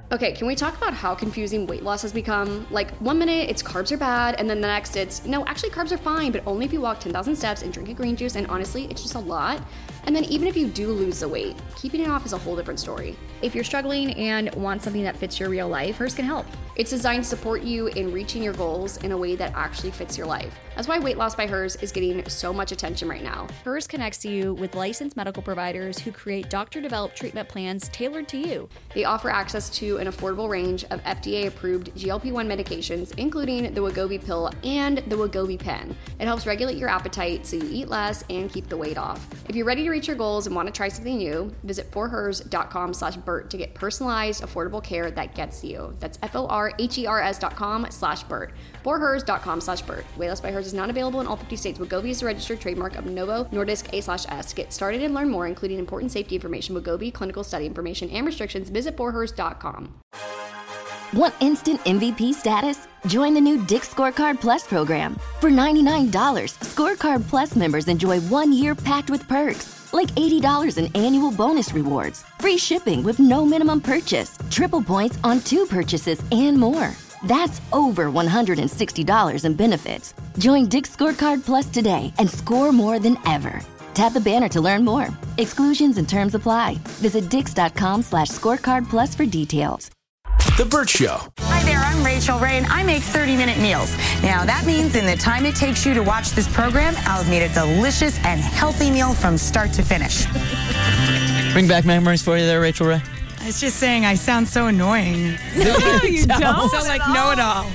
Okay, can we talk about how confusing weight loss has become? Like, 1 minute it's carbs are bad, and then the next it's, no, actually carbs are fine, but only if you walk 10,000 steps and drink a green juice, and honestly, it's just a lot. And then even if you do lose the weight, keeping it off is a whole different story. If you're struggling and want something that fits your real life, Hers can help. It's designed to support you in reaching your goals in a way that actually fits your life. That's why Weight Loss by Hers is getting so much attention right now. Hers connects you with licensed medical providers who create doctor-developed treatment plans tailored to you. They offer access to an affordable range of FDA-approved GLP-1 medications, including the Wegovy pill and the Wegovy pen. It helps regulate your appetite so you eat less and keep the weight off. If you're ready to reach your goals and want to try something new, visit forhers.com/Bert to get personalized, affordable care that gets you. That's forhers.com/Bert. forhers.com/Bert. Weight Loss by Hers is not available in all 50 states. Wegovy is a registered trademark of Novo Nordisk A/S. To get started and learn more, including important safety information, Wegovy, clinical study information, and restrictions, visit forhers.com. Want instant MVP status? Join the new Dick's Scorecard Plus program. For $99, Scorecard Plus members enjoy 1 year packed with perks, like $80 in annual bonus rewards, free shipping with no minimum purchase, triple points on 2 purchases, and more. That's over $160 in benefits. Join Dick's Scorecard Plus today and score more than ever. Tap the banner to learn more. Exclusions and terms apply. Visit dix.com/scorecardplus for details. The Bert Show. Hi there, I'm Rachel Ray, and I make 30-minute meals. Now, that means in the time it takes you to watch this program, I'll have made a delicious and healthy meal from start to finish. Bring back memories for you there, Rachel Ray. I was just saying, I sound so annoying. No, you don't? So like know-it-all.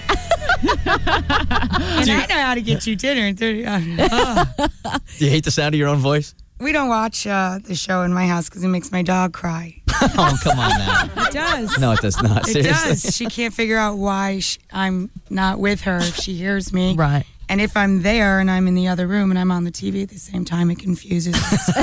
And I know how to get you dinner in 30. Do you hate the sound of your own voice? We don't watch the show in my house because it makes my dog cry. Oh, come on now. It does. No, it does not. It Seriously. does. She can't figure out why I'm not with her if she hears me. Right. And if I'm there and I'm in the other room and I'm on the TV at the same time, it confuses us.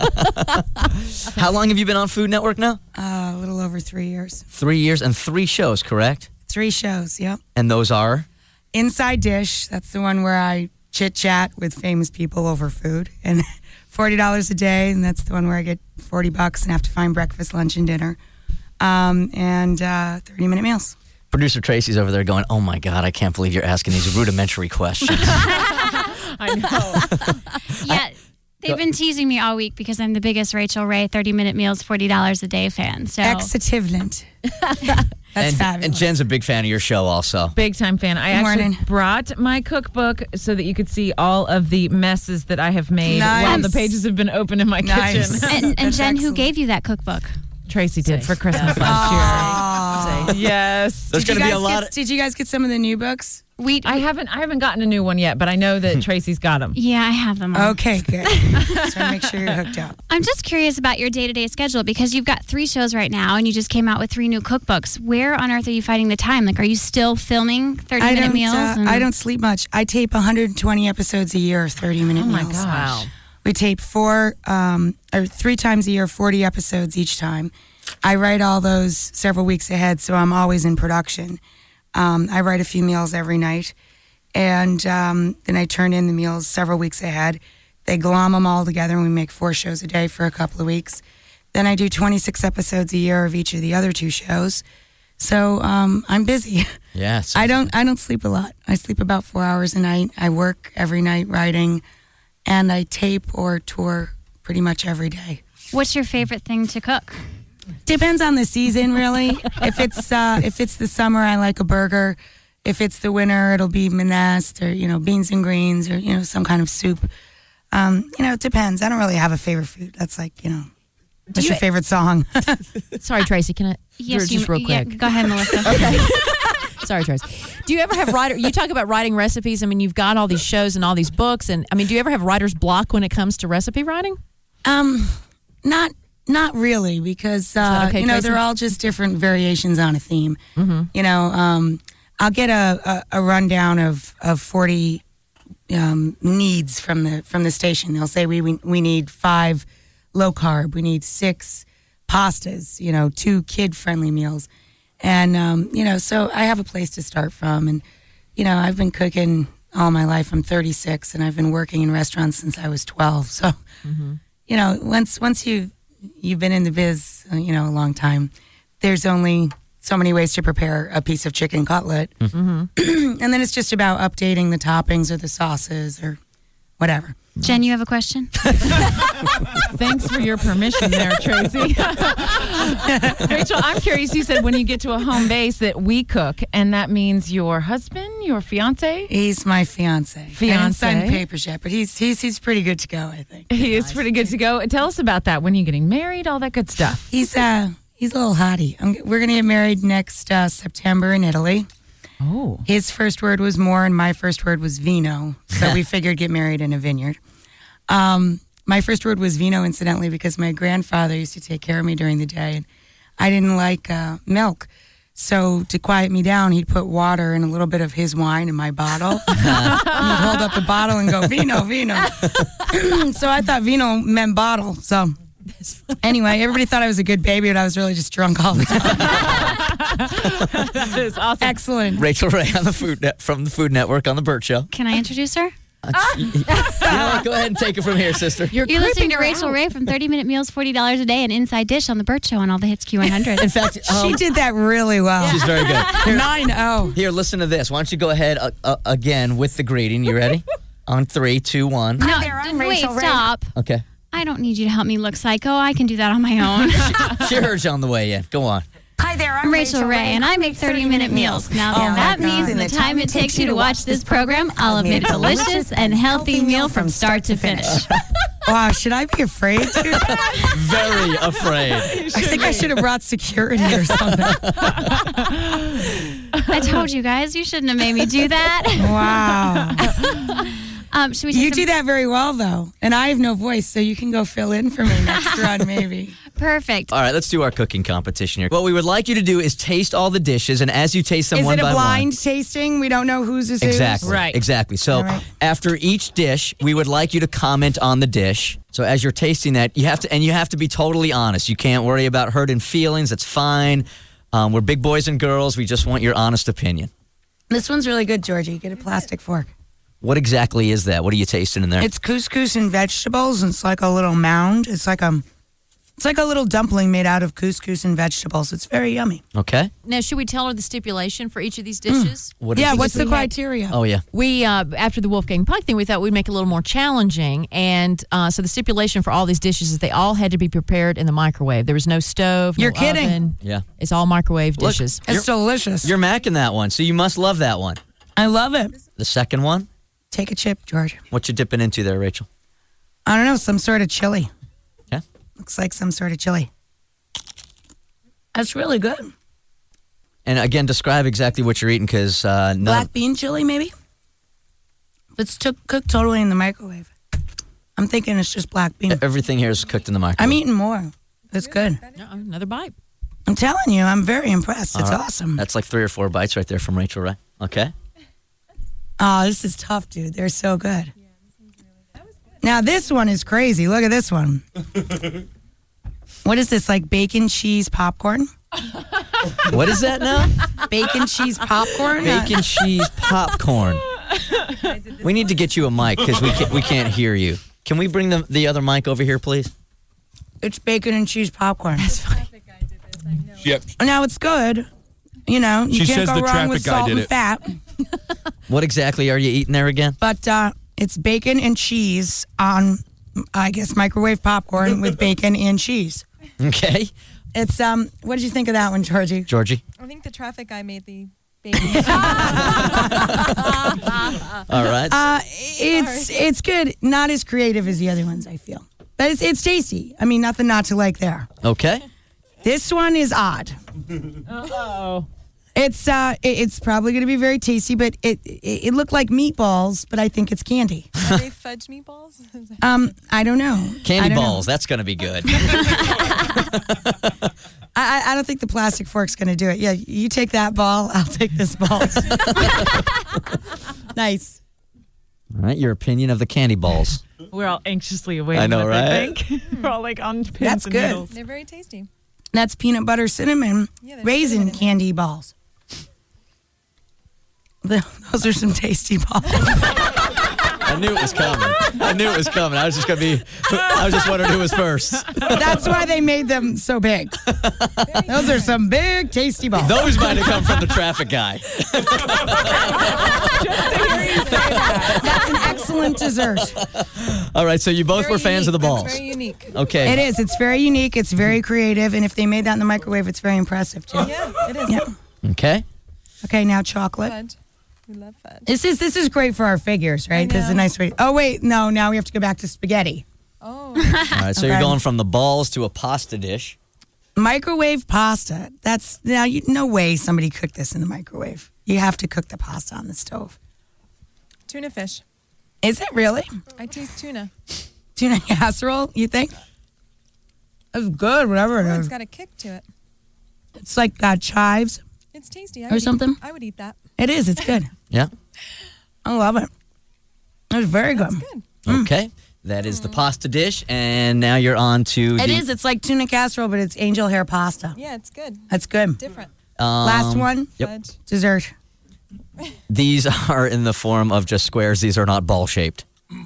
How long have you been on Food Network now? A little over 3 years. 3 years and 3 shows, correct? 3 shows, yep. And those are? Inside Dish, that's the one where I chit-chat with famous people over food. And $40 a day, and that's the one where I get $40 and have to find breakfast, lunch, and dinner. And 30-minute meals. Producer Tracy's over there going, oh my God, I can't believe you're asking these rudimentary questions. I know. Yeah, they've been teasing me all week because I'm the biggest Rachel Ray 30-minute meals, $40 a day fan. So Ex-ativlant. That's fabulous. And Jen's a big fan of your show also. Big time fan. I actually brought my cookbook so that you could see all of the messes that I have made while the pages have been open in my kitchen. And Jen, who gave you that cookbook? Tracy did for Christmas last year. Yes. There's going to be a lot. Did you guys get some of the new books? I haven't gotten a new one yet, but I know that Tracy's got them. Yeah, I have them all. Okay, good. Just want to make sure you're hooked up. I'm just curious about your day-to-day schedule because you've got 3 shows right now and you just came out with 3 new cookbooks. Where on earth are you finding the time? Like, are you still filming 30-minute meals? I don't sleep much. I tape 120 episodes a year of 30-minute meals. Oh, my gosh. Wow. We tape 3 times a year, 40 episodes each time. I write all those several weeks ahead, so I'm always in production. I write a few meals every night, and then I turn in the meals several weeks ahead. They glom them all together, and we make 4 shows a day for a couple of weeks. Then I do 26 episodes a year of each of the other 2 shows. So I'm busy. Yes. I don't sleep a lot. I sleep about 4 hours a night. I work every night writing, and I tape or tour pretty much every day. What's your favorite thing to cook? Depends on the season, really. If it's the summer, I like a burger. If it's the winter, it'll be minestrone or beans and greens or some kind of soup. It depends. I don't really have a favorite food. That's like what's your favorite song? Sorry, Tracy. Can I? Yes, just real quick. Yeah, go ahead, Melissa. Okay. Sorry, Tracy. Do you ever have you talk about writing recipes. I mean, you've got all these shows and all these books, and I mean, do you ever have writer's block when it comes to recipe writing? Not really, because okay, they're all just different variations on a theme. Mm-hmm. I'll get a rundown of 40 needs from the station. They'll say we need 5 low carb, we need 6 pastas, 2 kid friendly meals, and so I have a place to start from. And I've been cooking all my life. I'm 36, and I've been working in restaurants since I was 12. So once you've been in the biz, a long time, there's only so many ways to prepare a piece of chicken cutlet. Mm-hmm. And then it's just about updating the toppings or the sauces or whatever. Jen, you have a question? Thanks for your permission there, Tracy. Rachel, I'm curious. You said when you get to a home base that we cook, and that means your husband, your fiance? He's my fiance. I haven't signed papers yet, but he's pretty good to go, I think. He is pretty good to go. Tell us about that. When are you getting married? All that good stuff. He's a little hottie. We're going to get married next September in Italy. Oh. His first word was more, and my first word was vino. So we figured get married in a vineyard. My first word was vino, incidentally, because my grandfather used to take care of me during the day, and I didn't like milk. So to quiet me down, he'd put water and a little bit of his wine in my bottle. And he'd hold up the bottle and go, vino, vino. So I thought vino meant bottle. So anyway, everybody thought I was a good baby, but I was really just drunk all the time. That is awesome. Excellent. Rachel Ray on from the Food Network on The Burt Show. Can I introduce her? You know what? Go ahead and take it from here, sister. You're listening to Rachel Ray from 30 Minute Meals, $40 a day, and Inside Dish on The Burt Show on all the hits Q100. In fact, she did that really well. She's very good. Here, 9-0. Here, listen to this. Why don't you go ahead again with the greeting? You ready? On 3, 2, 1. No, wait, stop. Okay. I don't need you to help me look psycho. I can do that on my own. She heard you on the way in. Go on. Hi there, I'm Rachel Ray, and I make 30-minute meals. Now, that means the time it takes you to watch this program, I'll have made a delicious and healthy meal from start to finish. Wow, should I be afraid, dude? Very afraid. I think I should have brought security or something. I told you guys, you shouldn't have made me do that. Wow. Should we you do that very well, though. And I have no voice, so you can go fill in for me next run, maybe. Perfect. All right, let's do our cooking competition here. What we would like you to do is taste all the dishes, and as you taste them one by one. Is it a blind tasting? tasting? We don't know whose is Exactly. whose? Right. Exactly. So after each dish, we would like you to comment on the dish. So as you're tasting that, you have to be totally honest. You can't worry about hurting feelings. That's fine. We're big boys and girls. We just want your honest opinion. This one's really good, Georgie. Get a plastic fork. What exactly is that? What are you tasting in there? It's couscous and vegetables. And it's like a little mound. It's like a little dumpling made out of couscous and vegetables. It's very yummy. Okay. Now, should we tell her the stipulation for each of these dishes? What's the criteria? Oh, yeah. We, after the Wolfgang Puck thing, we thought we'd make it a little more challenging. And so the stipulation for all these dishes is they all had to be prepared in the microwave. There was no stove, You're no kidding. oven. Yeah. It's all microwave dishes. It's delicious. You're macking that one, so you must love that one. I love it. The second one? Take a chip, George. What you dipping into there, Rachel? I don't know, some sort of chili. Yeah. Looks like some sort of chili. That's really good. And again, describe exactly what you're eating, because black bean chili, maybe? It's cooked totally in the microwave. I'm thinking it's just black bean. Everything here is cooked in the microwave. I'm eating more. It's good. Another bite. I'm telling you, I'm very impressed. It's awesome. That's like 3 or 4 bites right there from Rachel, right? Okay. Oh, this is tough, dude. They're so good. Now, this one is crazy. Look at this one. What is this, like bacon cheese popcorn? What is that now? Bacon cheese popcorn? Bacon cheese popcorn. We need to get you a mic because we can't hear you. Can we bring the other mic over here, please? It's bacon and cheese popcorn. That's funny. Yep. Now, it's good. You know, you She can't says go the wrong with traffic guy salt did and it. fat. What exactly are you eating there again? But it's bacon and cheese on, I guess, microwave popcorn with bacon and cheese. Okay. It's what did you think of that one, Georgie? Georgie? I think the traffic guy made the bacon. All right. It's good. Not as creative as the other ones, I feel. But it's tasty. I mean, nothing not to like there. Okay. This one is odd. Uh-oh. It's probably going to be very tasty, but it looked like meatballs, but I think it's candy. Are they fudge meatballs? I don't know. Candy balls. That's going to be good. I don't think the plastic fork's going to do it. Yeah, you take that ball, I'll take this ball. Nice. All right. Your opinion of the candy balls. We're all anxiously awaiting. I know, what right? They think. We're all like on pins That's and good. needles. They're very tasty. That's peanut butter cinnamon Yeah, raisin cinnamon in candy balls. Those are some tasty balls. I knew it was coming. I was just wondering who was first. That's why they made them so big. Those are some big, tasty balls. Those might have come from the traffic guy. That's an excellent dessert. All right, so you both Very were fans of the unique. balls. That's very unique. Okay. It is. It's very unique. It's very creative. And if they made that in the microwave, it's very impressive, too. Yeah, it is. Yeah. Okay. Okay, now chocolate. Fudge. We love fudge. This is great for our figures, right? This is a know. nice way. Oh, wait. No, now we have to go back to spaghetti. Oh. All right, so you're Okay. going from the balls to a pasta dish. Microwave pasta. That's now. No way somebody cooked this in the microwave. You have to cook the pasta on the stove. Tuna fish. Is it really? I taste tuna. Tuna casserole, you think? That's good, whatever it Oh, is. it's got a kick to it. It's like got chives. It's tasty. Or something? I would eat that. It is. It's good. Yeah. I love it. It's very good. It's good. Okay. That is the pasta dish, and now you're on to It the is. It's like tuna casserole, but it's angel hair pasta. Yeah, it's good. That's good. Different. Last one, Yep. Fudge. dessert. These are in the form of just squares. These are not ball shaped.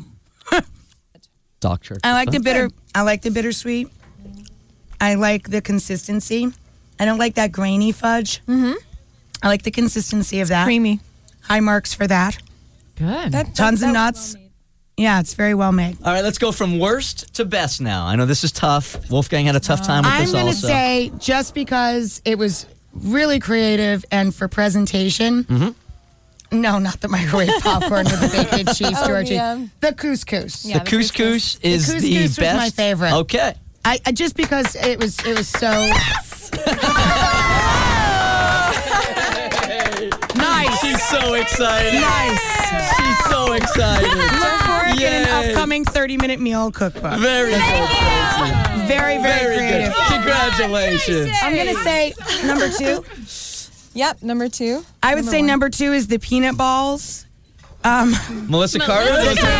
Doctor. I like the bitter. I like the bittersweet. I like the consistency. I don't like that grainy fudge. Mm-hmm. I like the consistency of that. Creamy. High marks for that. Good. Tons of that was nuts. well made. Yeah, it's very well made. All right, let's go from worst to best now. I know this is tough. Wolfgang had a tough time with I'm this going to also. say just because it was really creative and for presentation. Mm-hmm. No, not the microwave popcorn with the bacon cheese, Oh, Georgie. yeah. The couscous. the couscous is The the, couscous was best. my favorite. Okay. I just because it was so nice. She's so excited. Nice. She's so excited. Look for it in an Yay. upcoming 30-minute meal cookbook. Very good. Tracy. Very, very, Very creative. good. Congratulations. I'm going to say number 2. Yep, number 2. I would say number 2 is the peanut balls. Melissa Carter.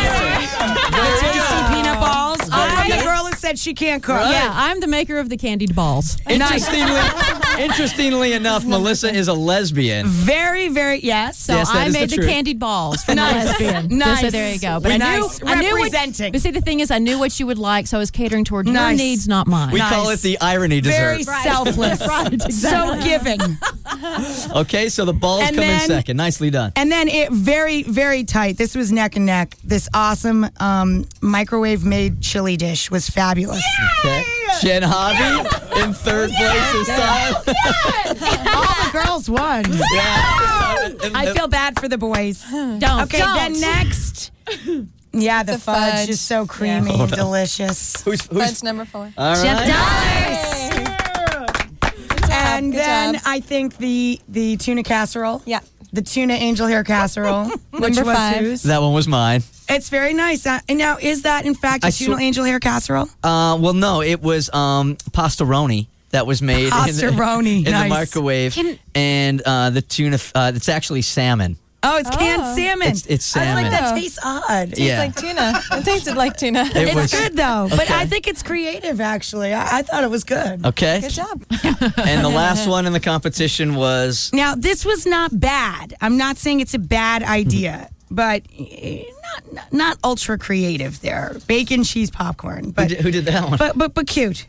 Tasty peanut balls. The girl has said she can't cook. Yeah, I'm the maker of the candied balls. Interestingly enough, Melissa is a lesbian. Very, very, yes. So Yes, that I is made the the truth. candied balls from Nice. the lesbian. Nice. So there you go. But Nice. I knew Representing. but see, the thing is, I knew what you would like, so I was catering toward your Nice. needs, not mine. We call it the irony dessert. Very selfless. Right, exactly. So giving. Okay, so the balls And come in then- second. Nicely done. And then it very, very tight. This was neck and neck. This awesome microwave made chili dish was fabulous. Okay. Jen Hobby in third place this time. All the girls won. Yeah. I feel bad for the boys. Don't. Okay, don't. then next. Yeah, the fudge fudge. is so creamy and delicious. Who's Fudge number 4. all Jeff right. And Good then job. I think the tuna casserole. Yeah. The tuna angel hair casserole, which Number was 5. whose? That one was mine. It's very nice. And now, is that in fact a I tuna sw- angel hair casserole? Well, no, it was pastaroni that was made Pastaroni, in the nice. microwave, and the tuna. It's actually salmon. Oh, it's canned salmon. It's I was salmon. like, that tastes odd. Tastes Yeah. like tuna. It tasted like tuna. It It's was good though, but Okay. I think it's creative. Actually, I thought it was good. okay. Good job. And the last one in the competition was Now, this was not bad. I'm not saying it's a bad idea, but not ultra creative there. Bacon cheese popcorn, but who did that one? but cute.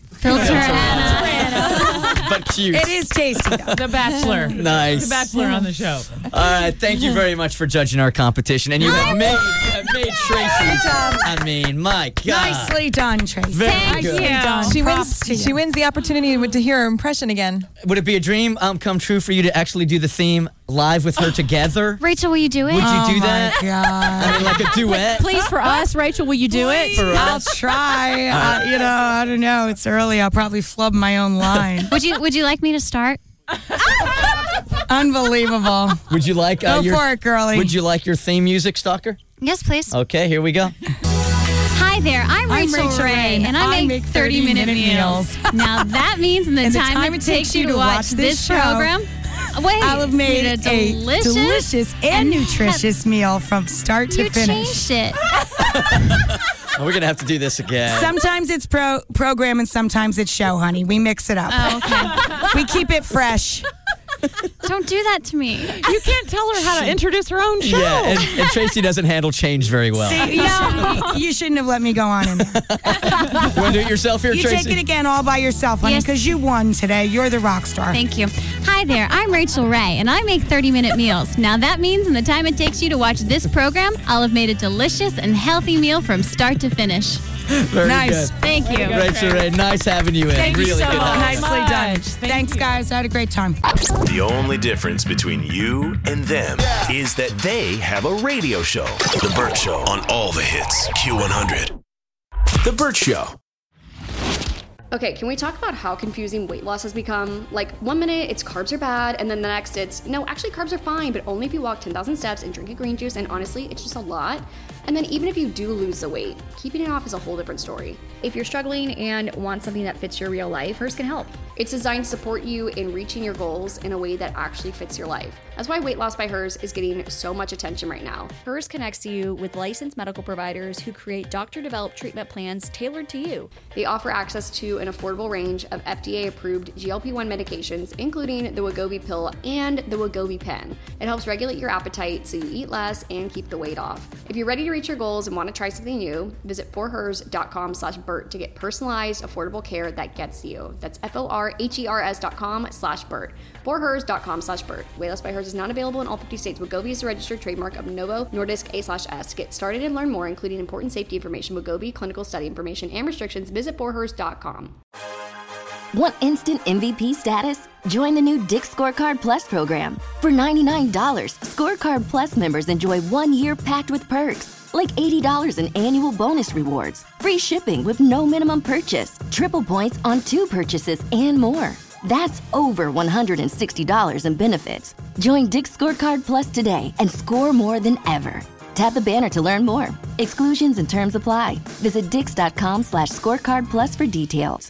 But cute. It is tasty though. The Bachelor. Nice. The Bachelor on the show. All right, thank you very much for judging our competition, and you have made Tracy. I mean, my God. Nicely done, Tracy. Very good. you. Done. She Props to wins. you. She wins the opportunity to hear her impression again. Would it be a dream come true for you to actually do the theme live with her together? Rachel, will you do it? Would you Oh do my that? God. I mean, like a duet. Please, for us, Rachel, will you do it? For I'll us. try. I don't know. It's early. I'll probably flub my own line. Would you like me to start? Unbelievable. Would you like Go your, for it, girlie. Would you like your theme music, Stalker? Yes, please. Okay, here we go. Hi there, I'm Rachel Ray, and I make 30-minute meals. Now that means in the time it takes you to watch this program, wait, I'll have made a delicious and nutritious meal from start to You finish. changed it. We're gonna have to do this again. Sometimes it's program and sometimes it's show, honey. We mix it up. Oh, okay. We keep it fresh. Totally Don't do that to me. You can't tell her how to introduce her own show. Yeah, and Tracy doesn't handle change very well. See, you shouldn't have let me go on in there. You want to do it yourself here, You Tracy? take it again all by yourself, honey, Yes. because you won today. You're the rock star. Thank you. Hi there, I'm Rachel Ray, and I make 30-minute meals. Now that means in the time it takes you to watch this program, I'll have made a delicious and healthy meal from start to finish. Very Nice. good. Thank you. Rachel Ray, nice having you in. Thank really you so good. much. Nicely done. Thank Thanks, you. guys. I had a great time. The only difference between you and them is that they have a radio show. The Burt Show on all the hits. Q100. The Burt Show. Okay, can we talk about how confusing weight loss has become? Like, 1 minute it's carbs are bad, and then the next it's, no, actually carbs are fine, but only if you walk 10,000 steps and drink a green juice, and honestly, it's just a lot. And then even if you do lose the weight, keeping it off is a whole different story. If you're struggling and want something that fits your real life, Hers can help. It's designed to support you in reaching your goals in a way that actually fits your life. That's why Weight Loss by Hers is getting so much attention right now. Hers connects you with licensed medical providers who create doctor-developed treatment plans tailored to you. They offer access to an affordable range of FDA-approved GLP-1 medications, including the Wegovy pill and the Wegovy pen. It helps regulate your appetite so you eat less and keep the weight off. If you're ready to reach your goals and want to try something new, visit forhers.com/Burt to get personalized, affordable care that gets to you. That's forhers.com/Burt. forhers.com/Burt. Weight Loss by Hers is not available in all 50 states. Wegovy is a registered trademark of Novo Nordisk A/S. To get started and learn more, including important safety information, Wegovy, clinical study information, and restrictions, visit forhers.com. Want instant MVP status? Join the new Dick's Scorecard Plus program. For $99, Scorecard Plus members enjoy 1 year packed with perks, like $80 in annual bonus rewards, free shipping with no minimum purchase, triple points on 2 purchases, and more. That's over $160 in benefits. Join Dick's Scorecard Plus today and score more than ever. Tap the banner to learn more. Exclusions and terms apply. Visit dix.com/scorecard plus for details.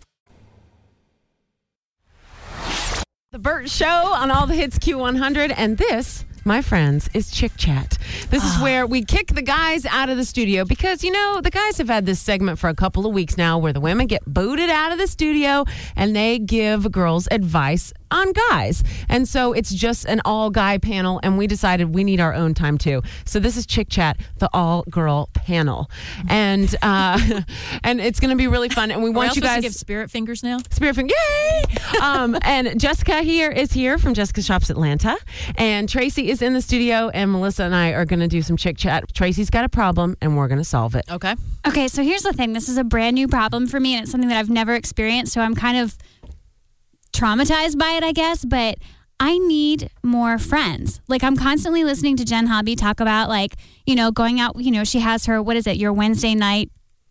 The Burt Show on all the hits Q100, and this, my friends, is Chick Chat. This is where we kick the guys out of the studio because, you know, the guys have had this segment for a couple of weeks now where the women get booted out of the studio and they give girls advice on guys. And so it's just an all-guy panel, and we decided we need our own time, too. So this is Chick Chat, the all-girl panel. And and it's going to be really fun, and we want you guys to give spirit fingers now. Spirit finger, yay! And Jessica is here from Jessica Shops Atlanta, and Tracy is in the studio, and Melissa and I are going to do some Chick Chat. Tracy's got a problem, and we're going to solve it. Okay. Okay, so here's the thing. This is a brand new problem for me, and it's something that I've never experienced, so I'm kind of traumatized by it, I guess, but I need more friends. Like, I'm constantly listening to Jen Hobby talk about, like, you know, going out, you know, she has her, what is it, your Wednesday night?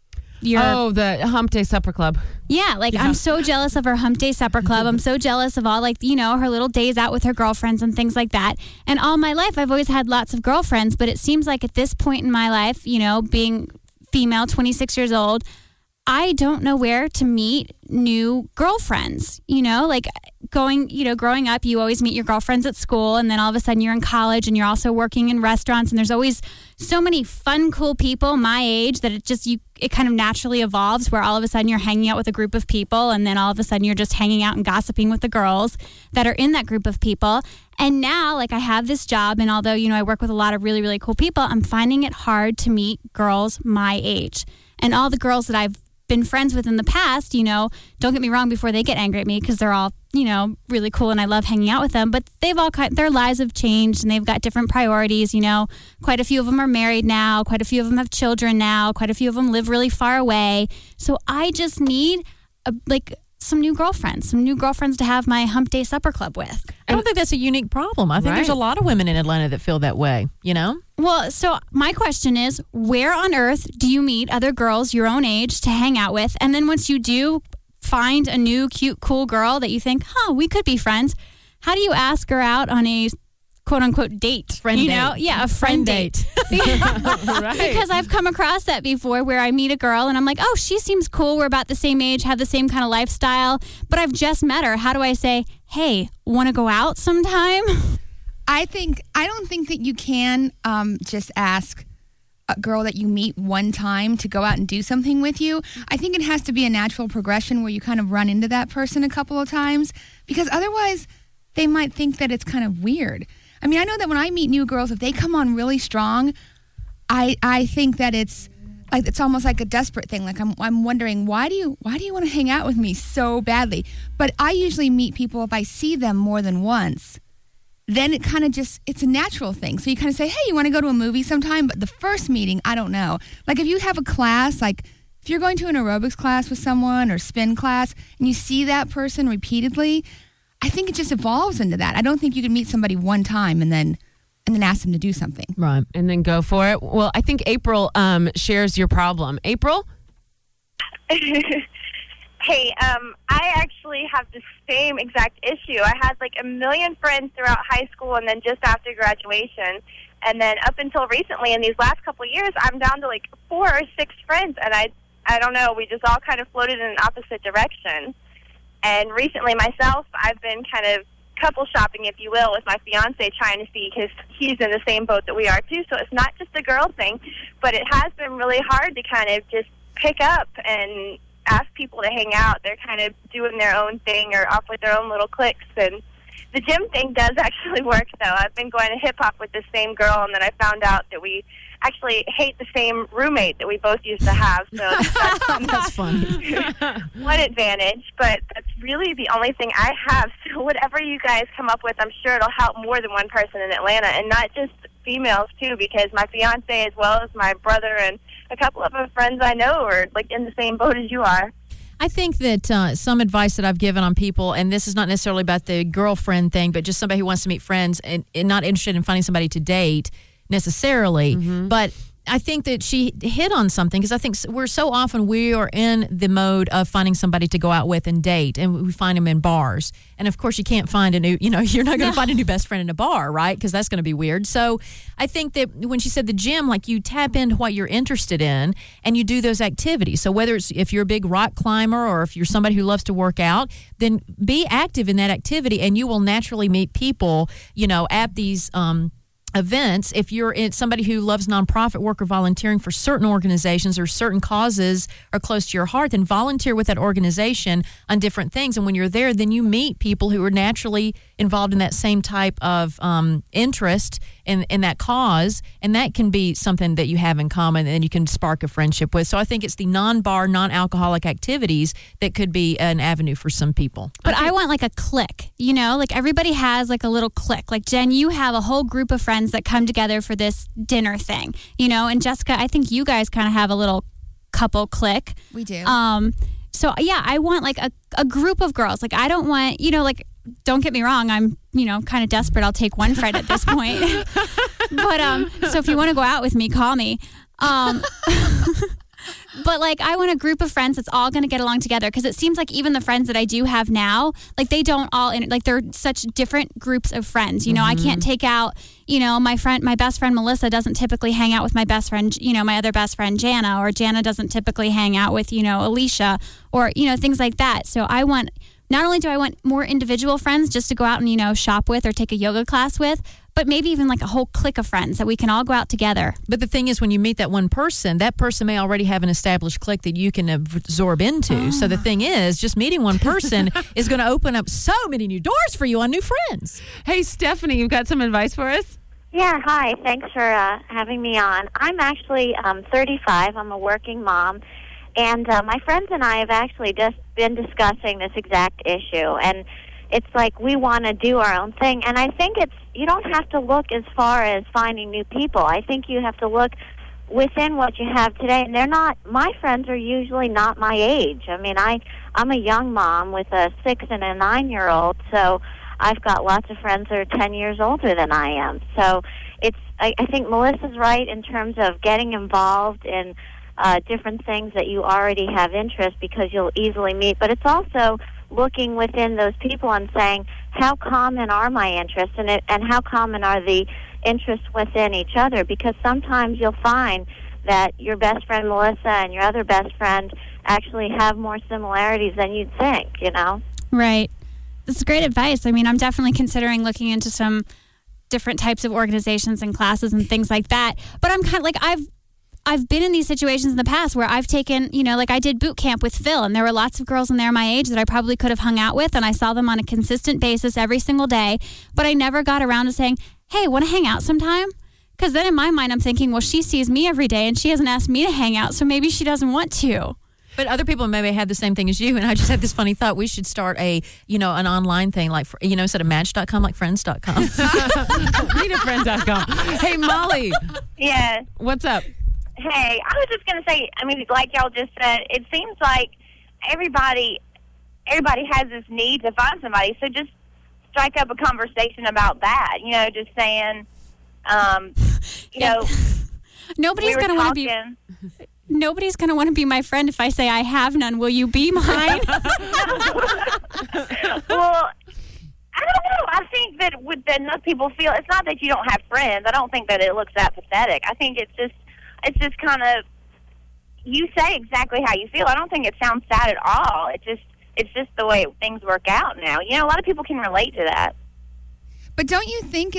The Hump Day Supper Club. Yeah, like, I'm so jealous of her Hump Day Supper Club. I'm so jealous of all, like, you know, her little days out with her girlfriends and things like that. And all my life, I've always had lots of girlfriends, but it seems like at this point in my life, you know, being female, 26 years old, I don't know where to meet new girlfriends, you know, like growing up, you always meet your girlfriends at school, and then all of a sudden you're in college and you're also working in restaurants, and there's always so many fun, cool people my age that it kind of naturally evolves where all of a sudden you're hanging out with a group of people, and then all of a sudden you're just hanging out and gossiping with the girls that are in that group of people. And now, like, I have this job, and although, you know, I work with a lot of really, really cool people, I'm finding it hard to meet girls my age. And all the girls that I've been friends with in the past, you know, don't get me wrong, before they get angry at me, because they're all, you know, really cool and I love hanging out with them, but their lives have changed and they've got different priorities, you know. Quite a few of them are married now, quite a few of them have children now, quite a few of them live really far away. So I just need some new girlfriends to have my Hump Day Supper Club with. I don't think that's a unique problem. I think there's a lot of women in Atlanta that feel that way, you know? Well, so my question is, where on earth do you meet other girls your own age to hang out with? And then once you do find a new, cute, cool girl that you think, we could be friends, how do you ask her out on a quote-unquote date? Friend date. Know? Yeah, a friend date. Right. Because I've come across that before where I meet a girl and I'm like, oh, she seems cool. We're about the same age, have the same kind of lifestyle, but I've just met her. How do I say, hey, want to go out sometime? I don't think that you can just ask a girl that you meet one time to go out and do something with you. I think it has to be a natural progression where you kind of run into that person a couple of times, because otherwise they might think that it's kind of weird. I mean, I know that when I meet new girls, if they come on really strong, I think that it's like it's almost like a desperate thing. Like I'm wondering why do you want to hang out with me so badly? But I usually meet people if I see them more than once. Then it kind of it's a natural thing. So you kind of say, hey, you want to go to a movie sometime? But the first meeting, I don't know. Like if you have a class, like if you're going to an aerobics class with someone or spin class and you see that person repeatedly, I think it just evolves into that. I don't think you can meet somebody one time and then ask them to do something. Right. And then go for it. Well, I think April shares your problem. April? Hey, I actually have the same exact issue. I had like a million friends throughout high school and then just after graduation. And then up until recently, in these last couple of years, I'm down to like 4 or 6 friends. And I don't know, we just all kind of floated in an opposite direction. And recently myself, I've been kind of couple shopping, if you will, with my fiance, trying to see, because he's in the same boat that we are too. So it's not just a girl thing, but it has been really hard to kind of just pick up and ask people to hang out. They're kind of doing their own thing or off with their own little cliques. And the gym thing does actually work, though. I've been going to hip-hop with this same girl, and then I found out that we actually hate the same roommate that we both used to have. So that's funny. One advantage, but that's really the only thing I have. So whatever you guys come up with, I'm sure it'll help more than one person in Atlanta, and not just females, too, because my fiance as well as my brother and a couple of my friends I know are like in the same boat as you are. I think that some advice that I've given on people, and this is not necessarily about the girlfriend thing, but just somebody who wants to meet friends and not interested in finding somebody to date necessarily, but I think that she hit on something, because I think we are in the mode of finding somebody to go out with and date, and we find them in bars. And of course, you can't find a new, you're not going to find a new best friend in a bar, right? Because that's going to be weird. So I think that when she said the gym, like you tap into what you're interested in and you do those activities. So whether it's if you're a big rock climber or if you're somebody who loves to work out, then be active in that activity, and you will naturally meet people, at these events. If you're somebody who loves nonprofit work or volunteering for certain organizations or certain causes are close to your heart, then volunteer with that organization on different things. And when you're there, then you meet people who are naturally involved in that same type of interest in that cause, and that can be something that you have in common and you can spark a friendship with. So I think it's the non-bar, non-alcoholic activities that could be an avenue for some people. But I want like a clique, like everybody has like a little clique. Like Jen, you have a whole group of friends that come together for this dinner thing, and Jessica, I think you guys kind of have a little couple clique. We do. So yeah, I want like a group of girls. Like I don't want, like, don't get me wrong, I'm, kind of desperate. I'll take one friend at this point. But so if you want to go out with me, call me. But like I want a group of friends that's all going to get along together, because it seems like even the friends that I do have now, like they don't all they're such different groups of friends. I can't take out, my best friend Melissa doesn't typically hang out with my best friend, my other best friend Jana, or Jana doesn't typically hang out with, Alicia, or things like that. So not only do I want more individual friends just to go out and, shop with or take a yoga class with, but maybe even like a whole clique of friends that we can all go out together. But the thing is, when you meet that one person, that person may already have an established clique that you can absorb into. So the thing is, just meeting one person is going to open up so many new doors for you on new friends. Hey, Stephanie, you've got some advice for us? Yeah, hi. Thanks for having me on. I'm actually 35. I'm a working mom. And my friends and I have actually just been discussing this exact issue. And it's like we want to do our own thing. And I think you don't have to look as far as finding new people. I think you have to look within what you have today. And my friends are usually not my age. I mean, I'm a young mom with a 6 and a 9-year-old. So I've got lots of friends that are 10 years older than I am. So I think Melissa's right in terms of getting involved in different things that you already have interest, because you'll easily meet. But it's also looking within those people and saying, how common are my interests, and how common are the interests within each other? Because sometimes you'll find that your best friend Melissa and your other best friend actually have more similarities than you'd think, Right. This is great advice. I mean, I'm definitely considering looking into some different types of organizations and classes and things like that. But I'm kind of like, I've been in these situations in the past where I've taken, like I did boot camp with Phil, and there were lots of girls in there my age that I probably could have hung out with, and I saw them on a consistent basis every single day, but I never got around to saying, hey, want to hang out sometime? Because then in my mind, I'm thinking, well, she sees me every day and she hasn't asked me to hang out, so maybe she doesn't want to. But other people maybe had the same thing as you, and I just had this funny thought. We should start an online thing, like, instead of Match.com, like Friends.com. Meetafriend.com. Hey, Molly. Yeah. What's up? Hey, I was just going to say, like y'all just said, it seems like everybody has this need to find somebody, so just strike up a conversation about that, just saying, Nobody's going to want to be... Nobody's going to want to be my friend if I say I have none. Will you be mine? Well, I don't know. I think that enough people feel, it's not that you don't have friends. I don't think that it looks that pathetic. I think it's just kind of, you say exactly how you feel. I don't think it sounds sad at all. It's just the way things work out now. A lot of people can relate to that. But don't you think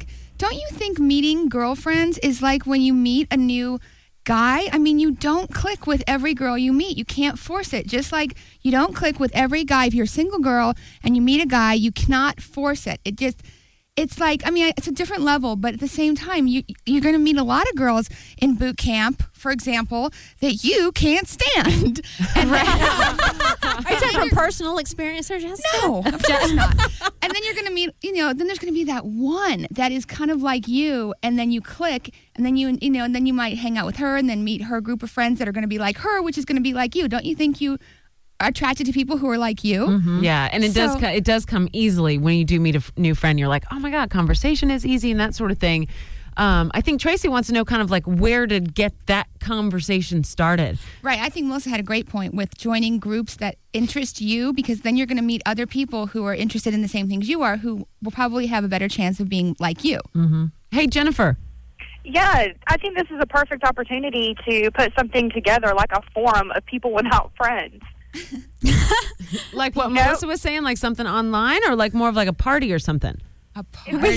meeting girlfriends is like when you meet a new guy? You don't click with every girl you meet. You can't force it. Just like you don't click with every guy. If you're a single girl and you meet a guy, you cannot force it. It's like, it's a different level, but at the same time, you're going to meet a lot of girls in boot camp, for example, that you can't stand. Are you talking from personal experience, or Jessica? No, of course not. And then you're going to meet, then there's going to be that one that is kind of like you, and then you click, and then and then you might hang out with her, and then meet her group of friends that are going to be like her, which is going to be like you. Don't you think you are attracted to people who are like you? Mm-hmm. Yeah, and it does come easily when you do meet a new friend. You're like, oh my God, conversation is easy and that sort of thing. I think Tracy wants to know kind of like where to get that conversation started. Right. I think Melissa had a great point with joining groups that interest you, because then you're going to meet other people who are interested in the same things you are, who will probably have a better chance of being like you. Mm-hmm. Hey, Jennifer. Yeah, I think this is a perfect opportunity to put something together, like a forum of people without friends. Like what Melissa was saying, like something online, or like more of like a party or something? A party.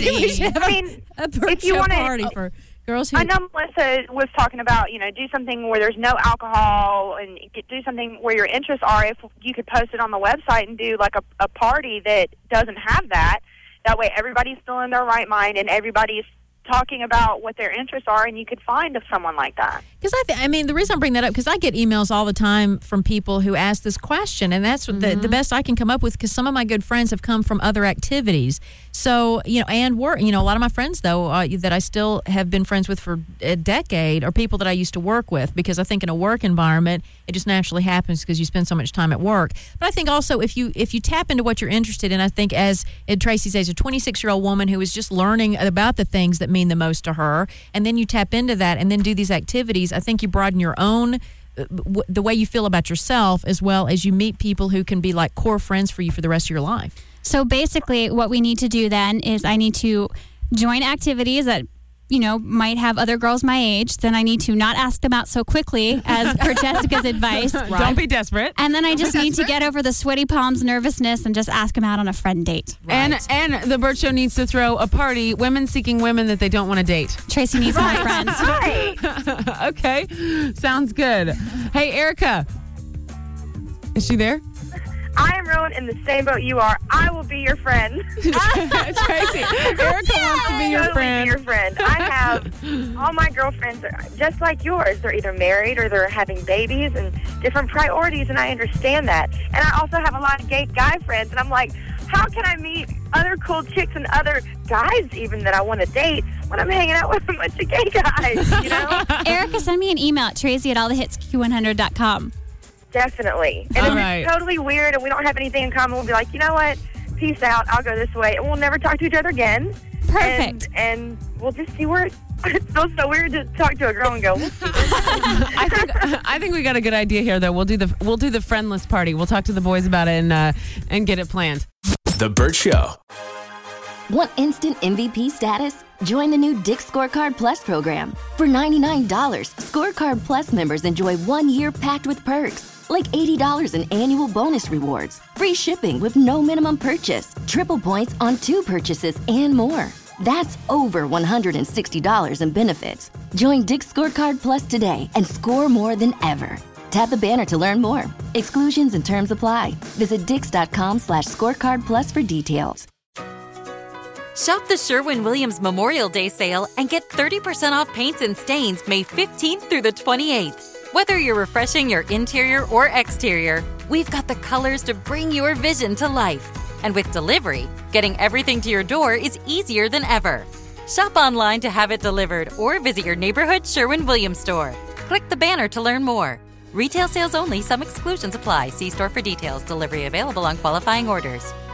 If you want party for girls who... I know Melissa was talking about, do something where there's no alcohol and do something where your interests are. If you could post it on the website and do like a party that doesn't have that, that way everybody's still in their right mind and everybody's talking about what their interests are, and you could find someone like that. Because the reason I bring that up, because I get emails all the time from people who ask this question, and that's the best I can come up with, because some of my good friends have come from other activities. So, and work, a lot of my friends, though, that I still have been friends with for a decade are people that I used to work with, because I think in a work environment, it just naturally happens because you spend so much time at work. But I think also if you tap into what you're interested in, I think as Tracy says, a 26-year-old woman who is just learning about the things that mean the most to her, and then you tap into that and then do these activities, I think you broaden your own, the way you feel about yourself, as well as you meet people who can be like core friends for you for the rest of your life. So basically what we need to do then is I need to join activities that might have other girls my age. Then I need to not ask them out so quickly, as per Jessica's advice. Right. Don't be desperate. And then I just need to get over the sweaty palms nervousness and just ask them out on a friend date. Right. And the Burt Show needs to throw a party, women seeking women that they don't want to date. Tracy needs more friends. Right. Okay. Sounds good. Hey, Erica. Is she there? I am rolling in the same boat you are. I will be your friend. Tracy, Erica wants to be your friend. Be your friend. I have all my girlfriends are just like yours. They're either married or they're having babies and different priorities, and I understand that. And I also have a lot of gay guy friends, and I'm like, how can I meet other cool chicks and other guys even that I want to date when I'm hanging out with a bunch of gay guys, Erica, send me an email at tracy@allthehitsq100.com. Definitely. And if it's totally weird and we don't have anything in common, we'll be like, you know what? Peace out. I'll go this way. And we'll never talk to each other again. Perfect. And we'll just see where it feels so weird to talk to a girl and go, we'll see. I think we got a good idea here, though. We'll do the friendless party. We'll talk to the boys about it and get it planned. The Burt Show. Want instant MVP status? Join the new Dick's Scorecard Plus program. For $99, Scorecard Plus members enjoy 1 year packed with perks, like $80 in annual bonus rewards, free shipping with no minimum purchase, triple points on 2 purchases, and more. That's over $160 in benefits. Join Dick's Scorecard Plus today and score more than ever. Tap the banner to learn more. Exclusions and terms apply. Visit dix.com/scorecard plus for details. Shop the Sherwin-Williams Memorial Day sale and get 30% off paints and stains May 15th through the 28th. Whether you're refreshing your interior or exterior, we've got the colors to bring your vision to life. And with delivery, getting everything to your door is easier than ever. Shop online to have it delivered or visit your neighborhood Sherwin-Williams store. Click the banner to learn more. Retail sales only. Some exclusions apply. See store for details. Delivery available on qualifying orders.